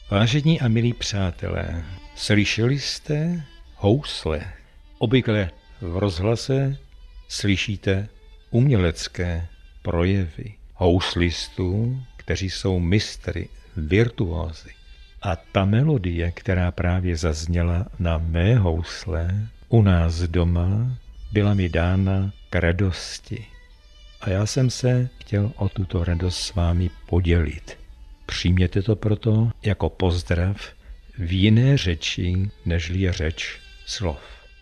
Vážení a milí přátelé, slyšeli jste housle? Obvykle v rozhlase slyšíte umělecké projevy houslistů, kteří jsou mistry, virtuózy. A ta melodie, která právě zazněla na mé housle u nás doma, byla mi dána k radosti. A já jsem se chtěl o tuto radost s vámi podělit. Přijměte to proto jako pozdrav v jiné řeči, nežli je řeč slov.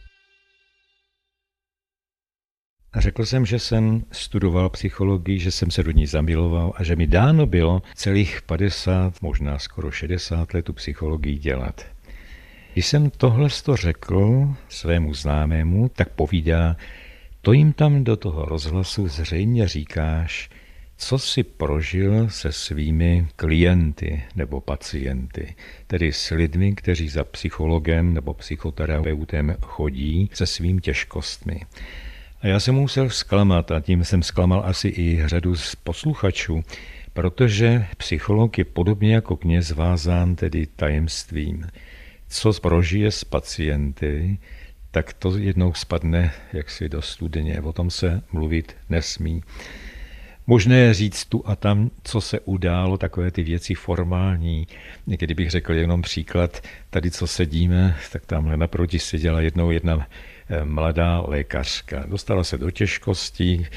Řekl jsem, že jsem studoval psychologii, že jsem se do ní zamiloval a že mi dáno bylo celých 50, možná skoro 60 let tu psychologii dělat. Když jsem tohle řekl svému známému, tak povídá, to jim tam do toho rozhlasu zřejmě říkáš, co jsi prožil se svými klienty nebo pacienty, tedy s lidmi, kteří za psychologem nebo psychoterapeutem chodí se svými těžkostmi. A já jsem musel zklamat a tím jsem zklamal asi i řadu z posluchačů, protože psycholog je podobně jako kněz vázán tedy tajemstvím. Co prožije s pacienty, tak to jednou spadne jaksi do studně, o tom se mluvit nesmí. Možné je říct tu a tam, co se událo, takové ty věci formální. Někdy bych řekl jenom příklad, tady co sedíme, tak tamhle naproti seděla jednou jedna mladá lékařka. Dostala se do těžkostí,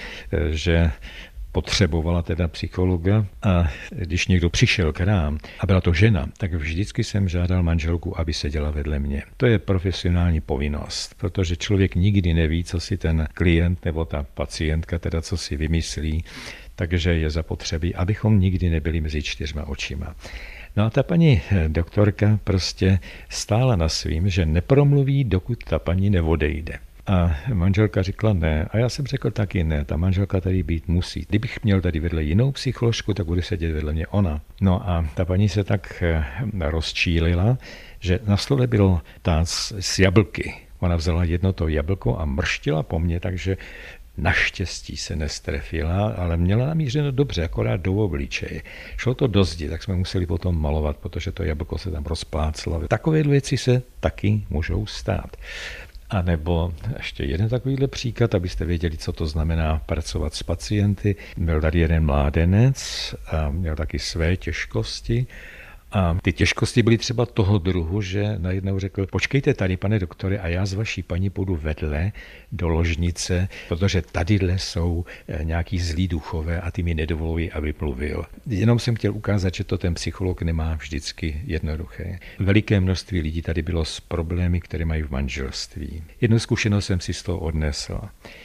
že potřebovala teda psychologa a když někdo přišel k nám a byla to žena, tak vždycky jsem žádal manželku, aby seděla vedle mě. To je profesionální povinnost, protože člověk nikdy neví, co si ten klient nebo ta pacientka teda co si vymyslí, takže je zapotřebí, abychom nikdy nebyli mezi čtyřma očima. No a ta paní doktorka prostě stála na svým, že nepromluví, dokud ta paní neodejde. A manželka řekla ne. A já jsem řekl taky ne, ta manželka tady být musí. Kdybych měl tady vedle jinou psycholožku, tak bude sedět vedle mě ona. No a ta paní se tak rozčílila, že na stole bylo tác z jablky. Ona vzala jedno to jablko a mrštila po mně, takže naštěstí se nestrefila, ale měla namířeno dobře, akorát do obličeje. Šlo to do zdi, tak jsme museli potom malovat, protože to jablko se tam rozpláclo. Takové věci se taky můžou stát. A nebo ještě jeden takovýhle příklad, abyste věděli, co to znamená pracovat s pacienty. Byl tady jeden mládenec a měl taky své těžkosti. A ty těžkosti byly třeba toho druhu, že najednou řekl, počkejte tady, pane doktore, a já s vaší paní půjdu vedle do ložnice, protože tadyhle jsou nějaký zlí duchové a ty mi nedovolují, aby mluvil. Jenom jsem chtěl ukázat, že to ten psycholog nemá vždycky jednoduché. Veliké množství lidí tady bylo s problémy, které mají v manželství. Jednu zkušenost jsem si z toho odnesl.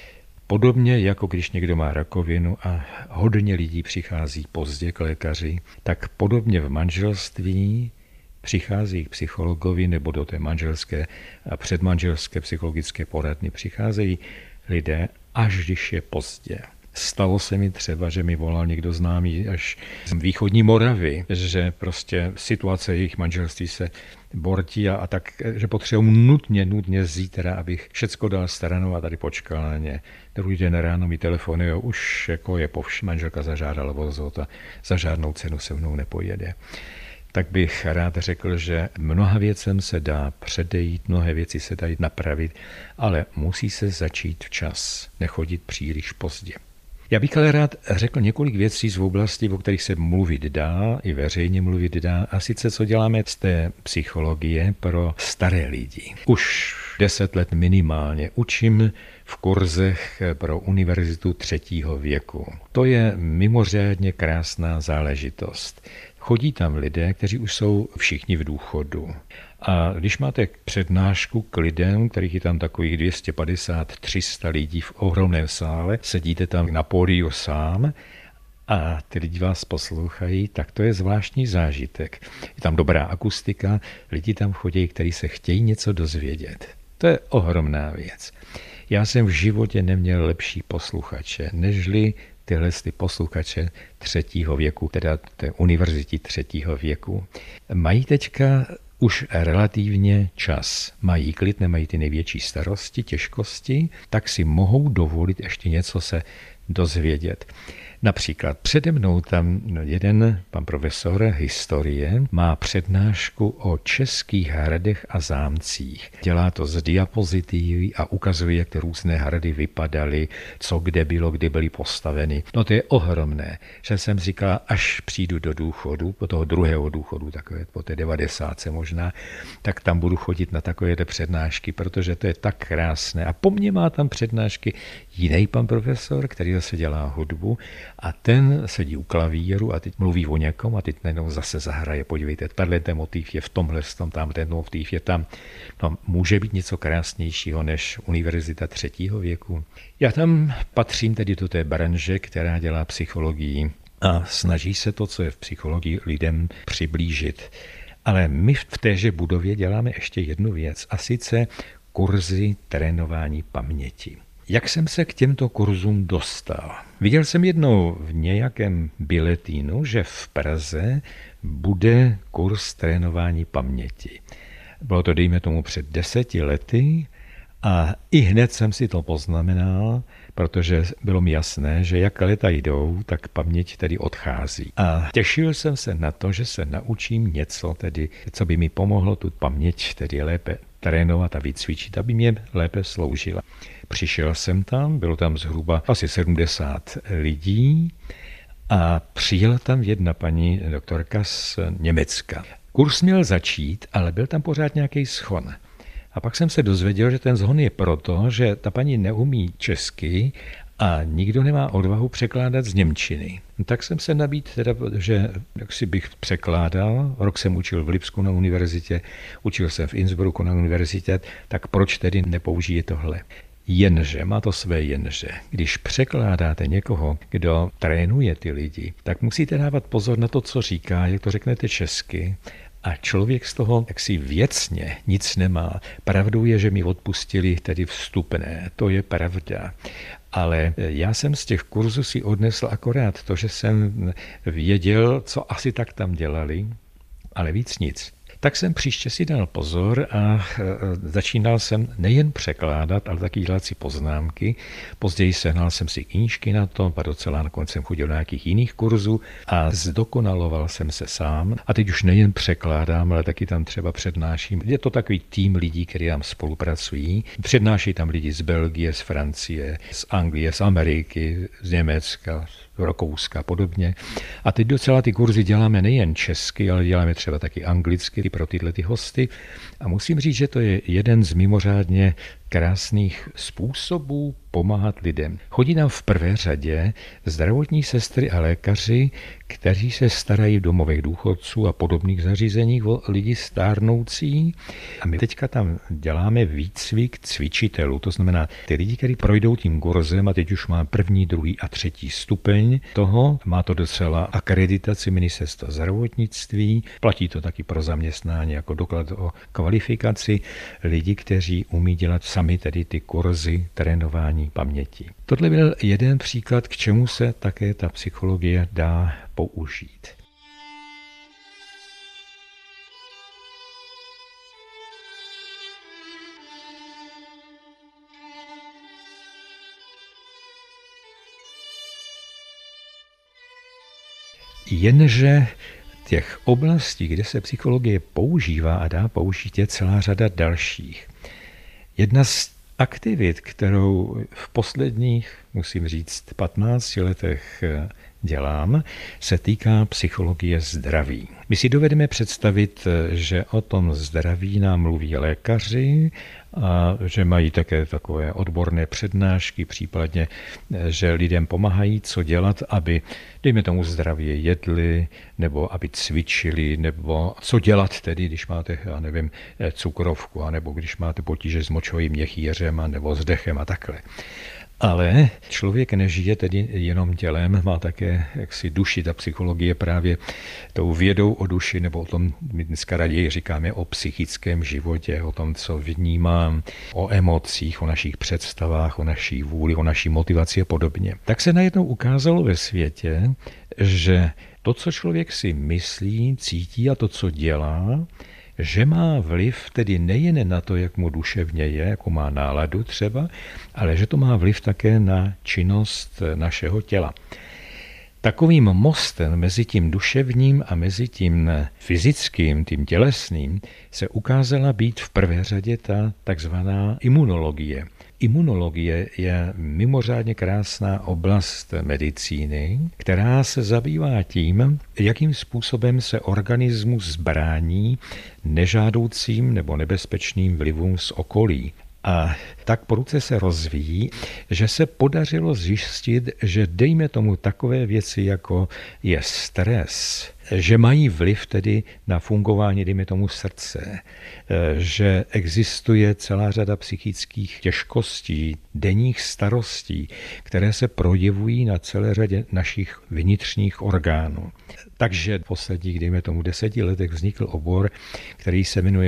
Podobně jako když někdo má rakovinu a hodně lidí přichází pozdě k lékaři, tak podobně v manželství přichází k psychologovi nebo do té manželské a předmanželské psychologické poradny přicházejí lidé, až když je pozdě. Stalo se mi třeba, že mi volal někdo známý až z východní Moravy, že prostě situace jejich manželství se bortí a tak, že potřebuji nutně zítra, abych všecko dal stranou a tady počkal na ně. Druhý den ráno mi telefonuje, už jako je povš, manželka zažádala vozot a za žádnou cenu se mnou nepojede. Tak bych rád řekl, že mnoha věcem se dá předejít, mnohé věci se dají napravit, ale musí se začít včas, nechodit příliš pozdě. Já bych ale rád řekl několik věcí z oblasti, o kterých se mluvit dá, i veřejně mluvit dá, a sice co děláme z té psychologie pro staré lidi. Už 10 let minimálně učím v kurzech pro univerzitu 3. věku. To je mimořádně krásná záležitost. Chodí tam lidé, kteří už jsou všichni v důchodu. A když máte přednášku k lidem, kterých je tam takových 250-300 lidí v ohromném sále, sedíte tam na pódiu sám a ty lidi vás poslouchají, tak to je zvláštní zážitek. Je tam dobrá akustika, lidi tam chodí, kteří se chtějí něco dozvědět. To je ohromná věc. Já jsem v životě neměl lepší posluchače, nežli tyhle posluchače 3. věku, teda té univerzity 3. věku. Mají teďka už relativně čas. Mají klid, nemají ty největší starosti, těžkosti, tak si mohou dovolit ještě něco se dozvědět. Například přede mnou tam jeden pan profesor historie má přednášku o českých hradech a zámcích. Dělá to z diapozitivy a ukazuje, jak ty různé hrady vypadaly, co kde bylo, kdy byly postaveny. No to je ohromné, že jsem říkal, až přijdu do důchodu, po toho druhého důchodu, takové, po té 90 možná, tak tam budu chodit na takovéhle přednášky, protože to je tak krásné. A po mně má tam přednášky jiný pan profesor, který zase dělá hudbu a ten sedí u klavíru a teď mluví o někom a teď najednou zase zahraje. Podívejte, tenhle motiv je v tomhle, ten motiv je tam. No, může být něco krásnějšího než univerzita 3. věku. Já tam patřím tedy do té branže, která dělá psychologii a snaží se to, co je v psychologii, lidem přiblížit. Ale my v téže budově děláme ještě jednu věc a sice kurzy trénování paměti. Jak jsem se k těmto kurzům dostal? Viděl jsem jednou v nějakém biletínu, že v Praze bude kurz trénování paměti. Bylo to, dejme tomu, před 10 lety a i hned jsem si to poznamenal, protože bylo mi jasné, že jak léta jdou, tak paměť tedy odchází. A těšil jsem se na to, že se naučím něco, tedy, co by mi pomohlo tu paměť tedy lépe trénovat a vycvičit, aby mě lépe sloužila. Přišel jsem tam, bylo tam zhruba asi 70 lidí a přijela tam jedna paní doktorka z Německa. Kurs měl začít, ale byl tam pořád nějaký schon. A pak jsem se dozvěděl, že ten zhon je proto, že ta paní neumí česky a nikdo nemá odvahu překládat z němčiny. Tak jsem se nabídl, teda, že jak si bych překládal, rok jsem učil v Lipsku na univerzitě, učil jsem v Innsbrucku na univerzitě, tak proč tedy nepoužije tohle? Jenže, má to své jenže. Když překládáte někoho, kdo trénuje ty lidi, tak musíte dávat pozor na to, co říká, jak to řeknete česky. A člověk z toho jaksi věcně nic nemá. Pravdou je, že mi odpustili tedy vstupné, to je pravda. Ale já jsem z těch kurzů si odnesl akorát to, že jsem věděl, co asi tak tam dělali, ale víc nic. Tak jsem příště si dal pozor a začínal jsem nejen překládat, ale taky dělat si poznámky. Později sehnal jsem si knížky na to, a docela nakonec jsem chodil na nějakých jiných kurzů a zdokonaloval jsem se sám. A teď už nejen překládám, ale taky tam třeba přednáším. Je to takový tým lidí, kteří tam spolupracují. Přednáší tam lidi z Belgie, z Francie, z Anglie, z Ameriky, z Německa, Rakouska a podobně. A teď docela ty kurzy děláme nejen česky, ale děláme třeba taky anglicky pro tyhle ty hosty. A musím říct, že to je jeden z mimořádně krásných způsobů pomáhat lidem. Chodí nám v prvé řadě zdravotní sestry a lékaři, kteří se starají v domovech důchodců a podobných zařízeních o lidi stárnoucí. A my teďka tam děláme výcvik cvičitelů, to znamená ty lidi, kteří projdou tím kurzem a teď už má 1., 2. a 3. stupeň toho, má to docela akreditaci ministerstva zdravotnictví, platí to taky pro zaměstnání jako doklad o kvalifikaci lidí, kteří umí dělat sami tedy ty kurzy trénování paměti. Tohle byl jeden příklad, k čemu se také ta psychologie dá použít. Jenže těch oblastí, kde se psychologie používá a dá použít, je celá řada dalších. Jedna z aktivit, kterou v posledních, musím říct, 15 letech dělám, se týká psychologie zdraví. My si dovedeme představit, že o tom zdraví nám mluví lékaři a že mají také takové odborné přednášky, případně, že lidem pomáhají, co dělat, aby, dejme tomu, zdravě jedli, nebo aby cvičili, nebo co dělat tedy, když máte, já nevím, cukrovku, nebo když máte potíže s močovým měchýřem, nebo s dechem a takhle. Ale člověk nežije tedy jenom tělem, má také jaksi duši. Ta psychologie právě tou vědou o duši, nebo o tom, my dneska raději říkáme o psychickém životě, o tom, co vnímám, o emocích, o našich představách, o naší vůli, o naší motivaci a podobně. Tak se najednou ukázalo ve světě, že to, co člověk si myslí, cítí a to, co dělá, že má vliv tedy nejen na to, jak mu duševně je, jako má náladu třeba, ale že to má vliv také na činnost našeho těla. Takovým mostem mezi tím duševním a mezi tím fyzickým, tím tělesným, se ukázala být v prvé řadě ta takzvaná imunologie. Imunologie je mimořádně krásná oblast medicíny, která se zabývá tím, jakým způsobem se organismus zbrání nežádoucím nebo nebezpečným vlivům z okolí. A tak prudce se rozvíjí, že se podařilo zjistit, že dejme tomu takové věci, jako je stres, že mají vliv tedy na fungování, dejme tomu, srdce, že existuje celá řada psychických těžkostí, denních starostí, které se projevují na celé řadě našich vnitřních orgánů. Takže v posledních, dejme tomu, 10 letech vznikl obor, který se jmenuje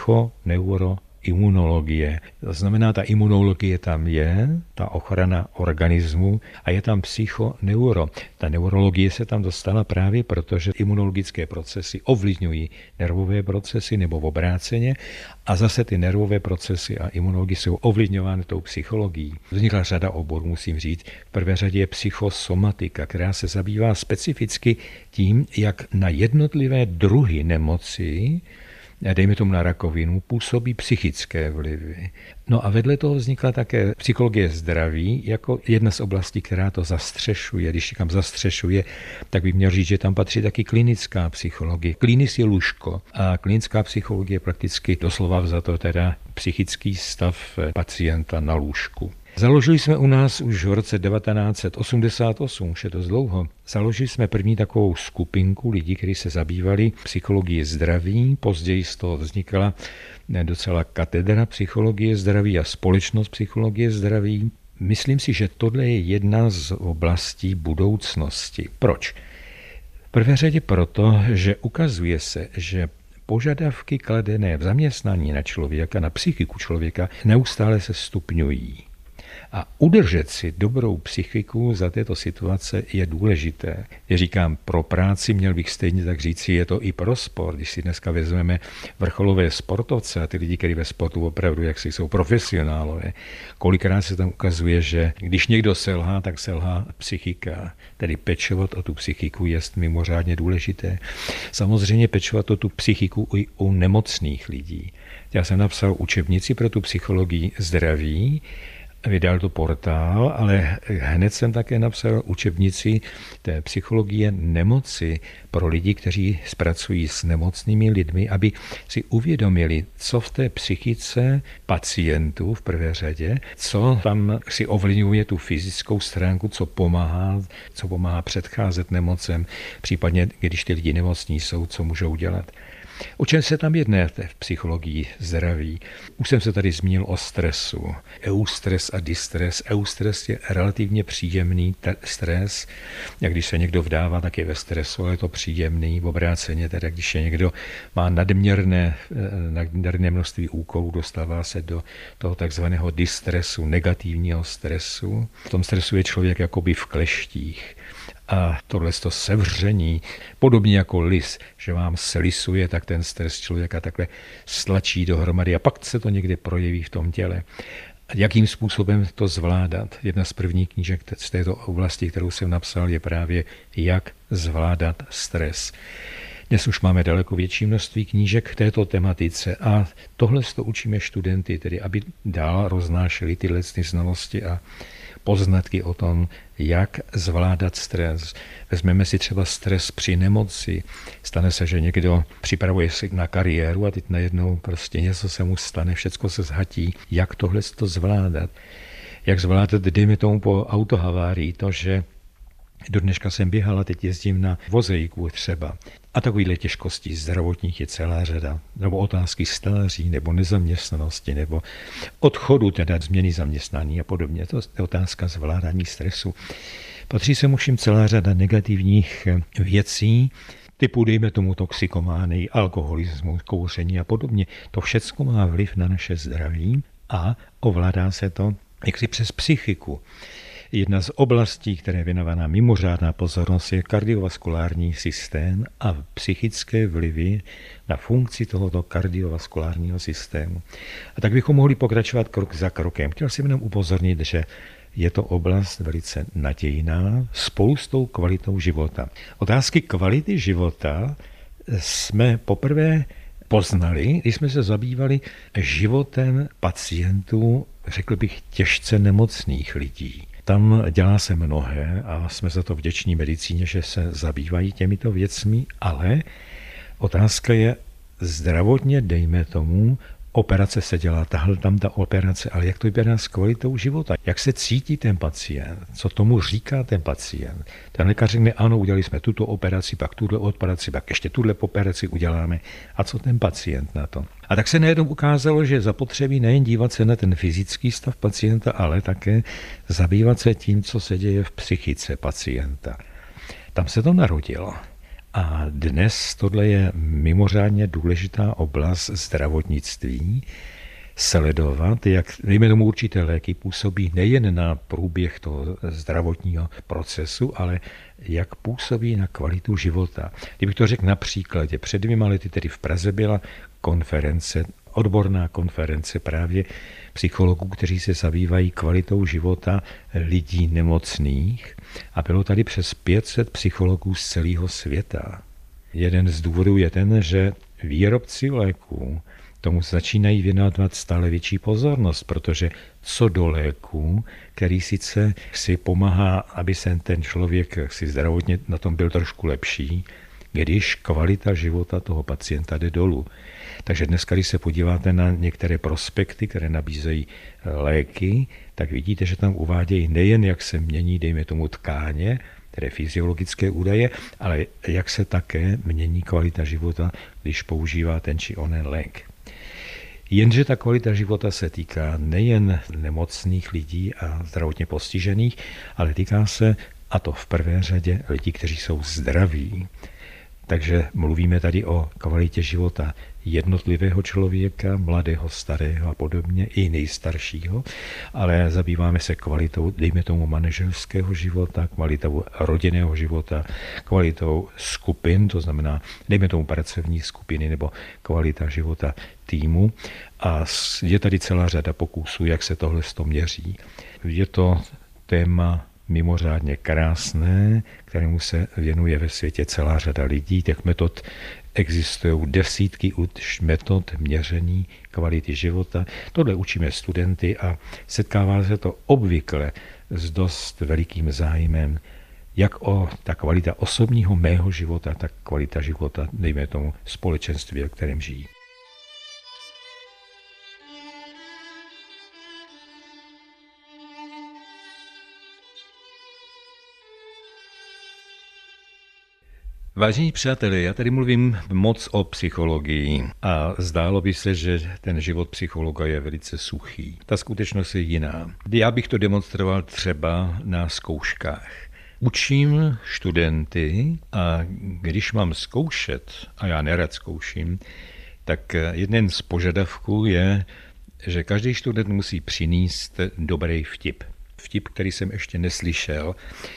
psychoneuroimunologie. To znamená, ta imunologie tam je, ta ochrana organismu, a je tam psychoneuro. Ta neurologie se tam dostala právě proto, že imunologické procesy ovlivňují nervové procesy nebo v obráceně, a zase ty nervové procesy a imunologie jsou ovlivňovány tou psychologií. Vznikla řada oborů, musím říct. V prvé řadě je psychosomatika, která se zabývá specificky tím, jak na jednotlivé druhy nemoci, dejme tomu na rakovinu, působí psychické vlivy. No a vedle toho vznikla také psychologie zdraví jako jedna z oblastí, která to zastřešuje. Když říkám zastřešuje, tak bych měl říct, že tam patří taky klinická psychologie. Klinis je lůžko a klinická psychologie je prakticky doslova vzato teda psychický stav pacienta na lůžku. Založili jsme u nás už v roce 1988, už je to dlouho, založili jsme první takovou skupinku lidí, kteří se zabývali psychologií zdraví. Později z toho vznikala docela katedra psychologie zdraví a společnost psychologie zdraví. Myslím si, že tohle je jedna z oblastí budoucnosti. Proč? V prvé řadě proto, že ukazuje se, že požadavky kladené v zaměstnání na člověka, na psychiku člověka, neustále se stupňují. A udržet si dobrou psychiku za této situace je důležité. Já říkám, pro práci měl bych stejně tak říci, je to i pro sport. Když si dneska vezmeme vrcholové sportovce a ty lidi, kteří ve sportu opravdu jaksi jsou profesionálové, kolikrát se tam ukazuje, že když někdo selhá, tak selhá psychika. Tedy pečovat o tu psychiku je mimořádně důležité. Samozřejmě pečovat o tu psychiku i u nemocných lidí. Já jsem napsal učebnici pro tu psychologii zdraví, vydal to portál, ale hned jsem také napsal učebnici té psychologie nemoci pro lidi, kteří pracují s nemocnými lidmi, aby si uvědomili, co v té psychice pacientů v prvé řadě, co tam si ovlivňuje tu fyzickou stránku, co pomáhá předcházet nemocem, případně když ty lidi nemocní jsou, co můžou dělat. O čem se tam jedná v psychologii zdraví? Už jsem se tady zmínil o stresu. Eustres a distres. Eustres je relativně příjemný stres. Jak když se někdo vdává, tak je ve stresu, ale je to příjemný. V obráceně, teda když je někdo má nadměrné množství úkolů, dostává se do toho takzvaného distresu, negativního stresu. V tom stresu je člověk jakoby v kleštích. A tohle sevření, podobně jako lis, že vám selisuje, tak ten stres člověka takhle stlačí dohromady a pak se to někde projeví v tom těle. A jakým způsobem to zvládat? Jedna z prvních knížek z této oblasti, kterou jsem napsal, je právě jak zvládat stres. Dnes už máme daleko větší množství knížek k této tematice a tohle to učíme studenty, tedy aby dál roznášeli tyhle znalosti a poznatky o tom, jak zvládat stres. Vezmeme si třeba stres při nemoci. Stane se, že někdo připravuje si na kariéru a teď najednou prostě něco se mu stane, všecko se zhatí. Jak tohle to zvládat? Jak zvládat, dejme tomu po autohavárii, to, že do dneška jsem běhal a teď jezdím na vozejku třeba. A takovýhle těžkostí zdravotních je celá řada. Nebo otázky stáří, nebo nezaměstnanosti, nebo odchodu, teda změny zaměstnání a podobně. To je otázka zvládání stresu. Patří se všem celá řada negativních věcí, typu dejme tomu toxikomány, alkoholismus, kouření a podobně. To všecko má vliv na naše zdraví a ovládá se to jaksi přes psychiku. Jedna z oblastí, které je věnovaná mimořádná pozornost, je kardiovaskulární systém a psychické vlivy na funkci tohoto kardiovaskulárního systému. A tak bychom mohli pokračovat krok za krokem. Chtěl jsem jenom upozornit, že je to oblast velice nadějná spolu s tou kvalitou života. Otázky kvality života jsme poprvé poznali, když jsme se zabývali životem pacientů, řekl bych, těžce nemocných lidí. Tam dělá se mnohé a jsme za to vděční medicíně, že se zabývají těmito věcmi, ale otázka je zdravotně, dejme tomu, operace se dělá, tahle tam ta operace, ale jak to vypadá s kvalitou života? Jak se cítí ten pacient? Co tomu říká ten pacient? Ten lékař řekne, ano, udělali jsme tuto operaci, pak tuhle operaci, pak ještě tuhle operaci uděláme. A co ten pacient na to? A tak se najednou ukázalo, že zapotřebí nejen dívat se na ten fyzický stav pacienta, ale také zabývat se tím, co se děje v psychice pacienta. Tam se to narodilo. A dnes tohle je mimořádně důležitá oblast zdravotnictví, sledovat, jak dejme tomu určité léky působí nejen na průběh toho zdravotního procesu, ale jak působí na kvalitu života. Kdybych to řekl na příkladě, před 2 lety tedy v Praze byla konference, odborná konference právě psychologů, kteří se zabývají kvalitou života lidí nemocných a bylo tady přes 500 psychologů z celého světa. Jeden z důvodů je ten, že výrobci léků tomu začínají věnovat stále větší pozornost, protože co do léku, který sice si pomáhá, aby se ten člověk si zdravotně na tom byl trošku lepší, když kvalita života toho pacienta jde dolů. Takže dneska, když se podíváte na některé prospekty, které nabízejí léky, tak vidíte, že tam uvádějí nejen, jak se mění, dejme tomu, tkáně, které fyziologické údaje, ale jak se také mění kvalita života, když používá ten či onen lék. Jenže ta kvalita života se týká nejen nemocných lidí a zdravotně postižených, ale týká se, a to v prvé řadě, lidí, kteří jsou zdraví. Takže mluvíme tady o kvalitě života jednotlivého člověka, mladého, starého a podobně, i nejstaršího, ale zabýváme se kvalitou, dejme tomu, manželského života, kvalitou rodinného života, kvalitou skupin, to znamená, dejme tomu, pracovní skupiny nebo kvalita života týmu. A je tady celá řada pokusů, jak se tohle měří. Je to téma mimořádně krásné, kterému se věnuje ve světě celá řada lidí. Těch metod existují desítky už metod měření kvality života. Tohle učíme studenty a setkává se to obvykle s dost velikým zájmem, jak o ta kvalita osobního mého života, tak kvalita života, dejme tomu, společenství, v kterém žijí. Vážení přátelé, já tady mluvím moc o psychologii a zdálo by se, že ten život psychologa je velice suchý. Ta skutečnost je jiná. Já bych to demonstroval třeba na zkouškách. Učím studenty a když mám zkoušet, a já nerad zkouším, tak jeden z požadavků je, že každý student musí přinést dobrý vtip. Vtip, který jsem ještě neslyšel.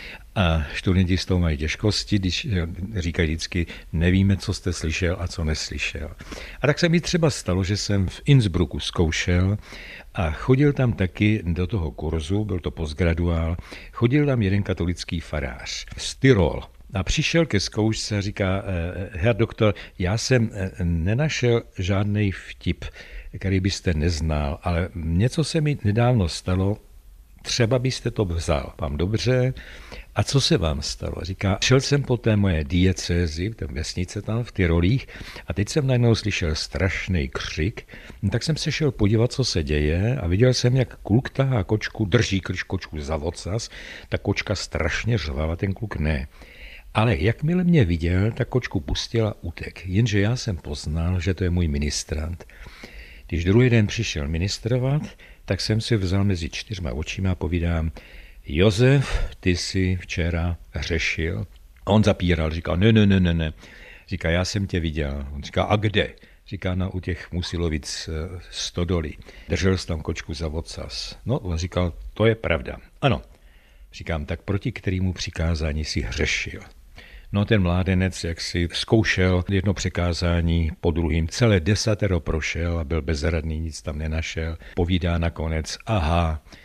A studenti z toho mají těžkosti, když říkají vždycky, nevíme, co jste slyšel a co neslyšel. A tak se mi třeba stalo, že jsem v Innsbrucku zkoušel a chodil tam taky do toho kurzu, byl to postgraduál, chodil tam jeden katolický farář z Tyrol. A přišel ke zkoušce a říká, herr doktor, já jsem nenašel žádný vtip, který byste neznal, ale něco se mi nedávno stalo, třeba byste to vzal. Vám dobře. A co se vám stalo? Říká, šel jsem po té moje diecézi, v té vesnice tam v Tyrolích a teď jsem najednou slyšel strašný křik, tak jsem se šel podívat, co se děje a viděl jsem, jak kluk tahá kočku, drží kočku za vocas, ta kočka strašně řvala, ten kluk ne. Ale jakmile mě viděl, tak kočku pustil a utek, jenže já jsem poznal, že to je můj ministrant. Když druhý den přišel ministrovat, tak jsem si vzal mezi 4 očima a povídám, Josef, ty jsi včera hřešil. A on zapíral, říkal, ne. Říká, já jsem tě viděl. On říká, a kde? Říká, u těch Musilovic stodolí. Držel jsi tam kočku za ocas. No, on říkal, to je pravda. Ano. Říkám, tak proti kterému přikázání si hřešil? No, ten mládenec, jak si zkoušel jedno přikázání po druhým, celé 10 prošel a byl bezradný, nic tam nenašel. Povídá nakonec, aha,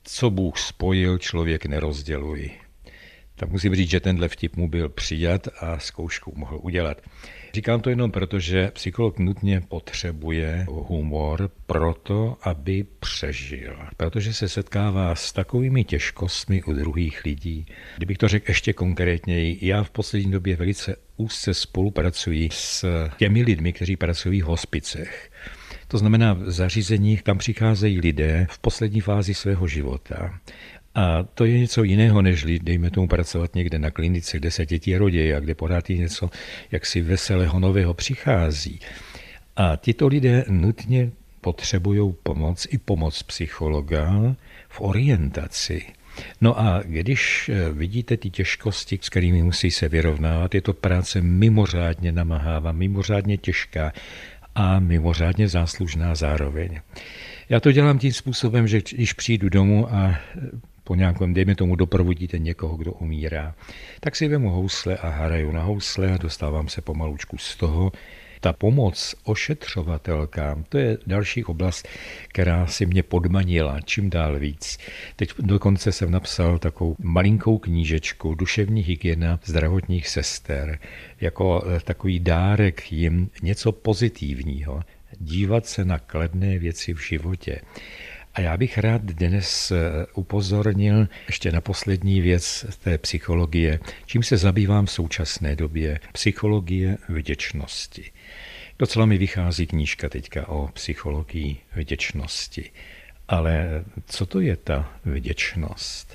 Co Bůh spojil, člověk nerozděluj. Tak musím říct, že tenhle vtip mu byl přijat a zkoušku mohl udělat. Říkám to jenom proto, že psycholog nutně potřebuje humor proto, aby přežil. Protože se setkává s takovými těžkostmi u druhých lidí. Kdybych to řekl ještě konkrétněji, já v poslední době velice úzce spolupracuji s těmi lidmi, kteří pracují v hospicech. To znamená v zařízeních, kam přicházejí lidé v poslední fázi svého života. A to je něco jiného, než dejme tomu pracovat někde na klinice, kde se děti rodí a kde pořád je něco jaksi veselého nového přichází. A tito lidé nutně potřebují pomoc, i pomoc psychologa v orientaci. No a když vidíte ty těžkosti, s kterými musí se vyrovnávat, je to práce mimořádně namáhavá, mimořádně těžká a mimořádně záslužná zároveň. Já to dělám tím způsobem, že když přijdu domů a po nějakém, dejme tomu, doprovodíte někoho, kdo umírá, tak si vemu housle a hraju na housle a dostávám se pomalučku z toho. Ta pomoc ošetřovatelkám, to je další oblast, která si mě podmanila čím dál víc. Teď dokonce jsem napsal takovou malinkou knížečku Duševní hygiena zdravotních sester, jako takový dárek jim, něco pozitivního, dívat se na kladné věci v životě. A já bych rád dnes upozornil ještě na poslední věc té psychologie, čím se zabývám v současné době. Psychologie vděčnosti. Docela mi vychází knížka teďka o psychologii vděčnosti. Ale co to je ta vděčnost?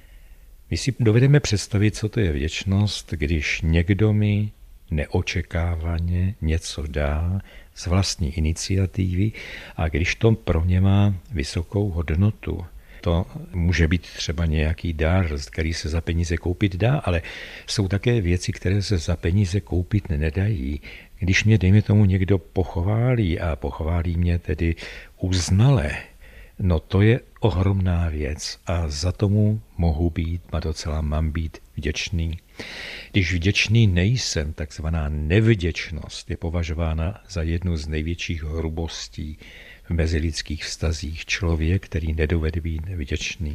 My si dovedeme představit, co to je vděčnost, když někdo mi neočekávaně něco dá z vlastní iniciativy a když to pro ně má vysokou hodnotu. To může být třeba nějaký dar, který se za peníze koupit dá, ale jsou také věci, které se za peníze koupit nedají. Když mě, dejme tomu, někdo pochválí a pochválí mě tedy uznale, no to je ohromná věc a za tomu mohu být a docela mám být vděčný. Když vděčný nejsem, takzvaná nevděčnost je považována za jednu z největších hrubostí v mezilidských vztazích. Člověk, který nedovede být vděčný.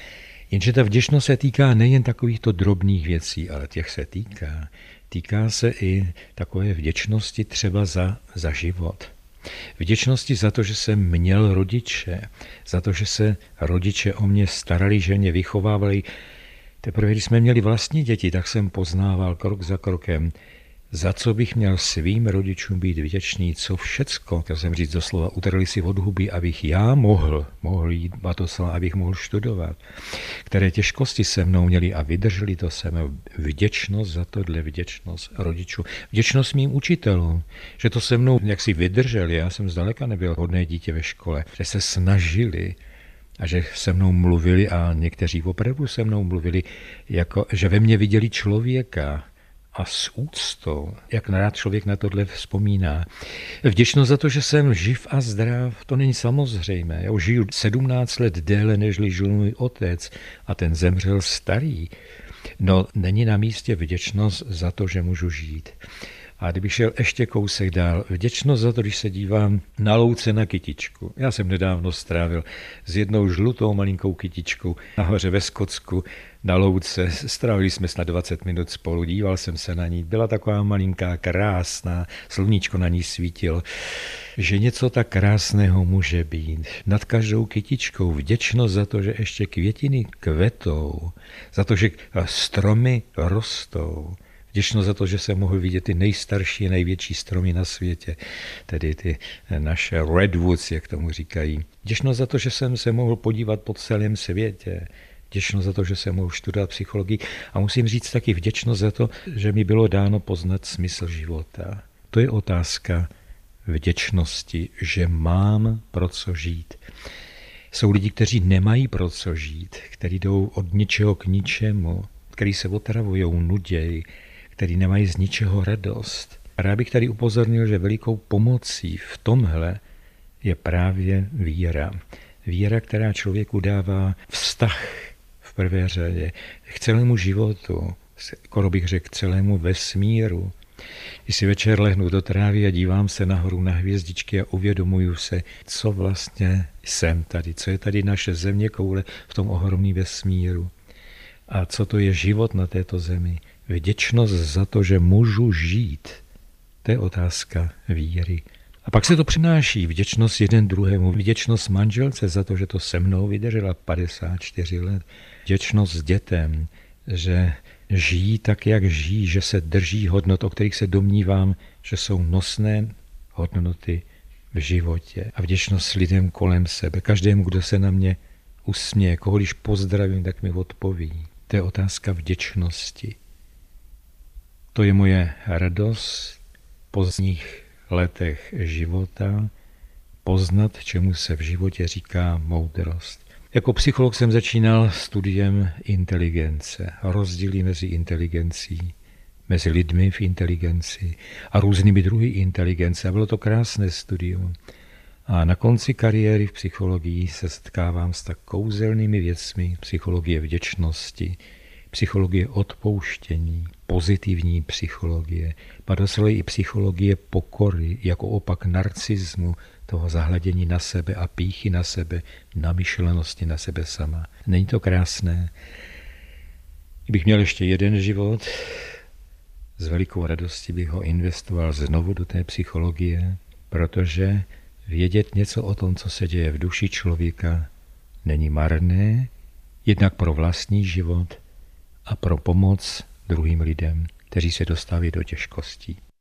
Jenže ta vděčnost se týká nejen takovýchto drobných věcí, ale těch se týká. Týká se i takové vděčnosti třeba za život. Vděčnosti za to, že jsem měl rodiče, za to, že se rodiče o mě starali, že mě vychovávali. Teprve, když jsme měli vlastní děti, tak jsem poznával krok za krokem, za co bych měl svým rodičům být vděčný, co všecko, chtěl jsem říct doslova, utrhli si od huby, abych já mohl jít batosla, abych mohl studovat. Které těžkosti se mnou měli a vydrželi to se mnou. Vděčnost za tohle, vděčnost rodičů. Vděčnost mým učitelům, že to se mnou jaksi vydrželi. Já jsem zdaleka nebyl hodné dítě ve škole, že se snažili a že se mnou mluvili a někteří opravdu se mnou mluvili, jako že ve mně viděli člověka a s úctou, jak rád člověk na tohle vzpomíná. Vděčnost za to, že jsem živ a zdrav, to není samozřejmé. Já už žiju 17 let déle, nežli žil můj otec a ten zemřel starý. No, není na místě vděčnost za to, že můžu žít. A kdybych šel ještě kousek dál, vděčnost za to, když se dívám na louce na kytičku. Já jsem nedávno strávil s jednou žlutou malinkou kytičkou nahoře ve Skotsku na louce. Strávili jsme snad 20 minut spolu, díval jsem se na ní. Byla taková malinká, krásná, sluníčko na ní svítilo. Že něco tak krásného může být. Nad každou kytičkou vděčnost za to, že ještě květiny kvetou, za to, že stromy rostou. Vděčnost za to, že jsem mohl vidět ty nejstarší, největší stromy na světě, tedy ty naše redwoods, jak tomu říkají. Vděčnost za to, že jsem se mohl podívat po celém světě. Vděčnost za to, že jsem mohl studovat psychologii. A musím říct taky vděčnost za to, že mi bylo dáno poznat smysl života. To je otázka vděčnosti, že mám pro co žít. Jsou lidi, kteří nemají pro co žít, kteří jdou od ničeho k ničemu, kteří se otravujou, nudějí, který nemají z ničeho radost. A rád bych tady upozornil, že velikou pomocí v tomhle je právě víra. Víra, která člověku dává vztah v prvé řadě k celému životu, skoro bych řekl k celému vesmíru. Když si večer lehnu do trávy a dívám se nahoru na hvězdičky a uvědomuju se, co vlastně jsem tady, co je tady naše země koule v tom ohromném vesmíru a co to je život na této zemi. Vděčnost za to, že můžu žít, to je otázka víry. A pak se to přináší vděčnost jeden druhému, vděčnost manželce za to, že to se mnou vydržela 54 let, vděčnost dětem, že žijí tak, jak žijí, že se drží hodnot, o kterých se domnívám, že jsou nosné hodnoty v životě. A vděčnost lidem kolem sebe, každému, kdo se na mě usměje, koho když pozdravím, tak mi odpoví. To je otázka vděčnosti. To je moje radost v pozdních letech života, poznat, čemu se v životě říká moudrost. Jako psycholog jsem začínal studiem inteligence, rozdíly mezi inteligencí, mezi lidmi v inteligenci a různými druhy inteligence. A bylo to krásné studium. A na konci kariéry v psychologii se setkávám s tak kouzelnými věcmi psychologie vděčnosti, psychologie odpouštění, pozitivní psychologie, paradoxně i psychologie pokory, jako opak narcismu, toho zahladění na sebe a pýchy na sebe, namyšlenosti na sebe sama. Není to krásné? Kdybych měl ještě jeden život, s velikou radostí bych ho investoval znovu do té psychologie, protože vědět něco o tom, co se děje v duši člověka, není marné, jednak pro vlastní život a pro pomoc druhým lidem, kteří se dostávají do těžkostí.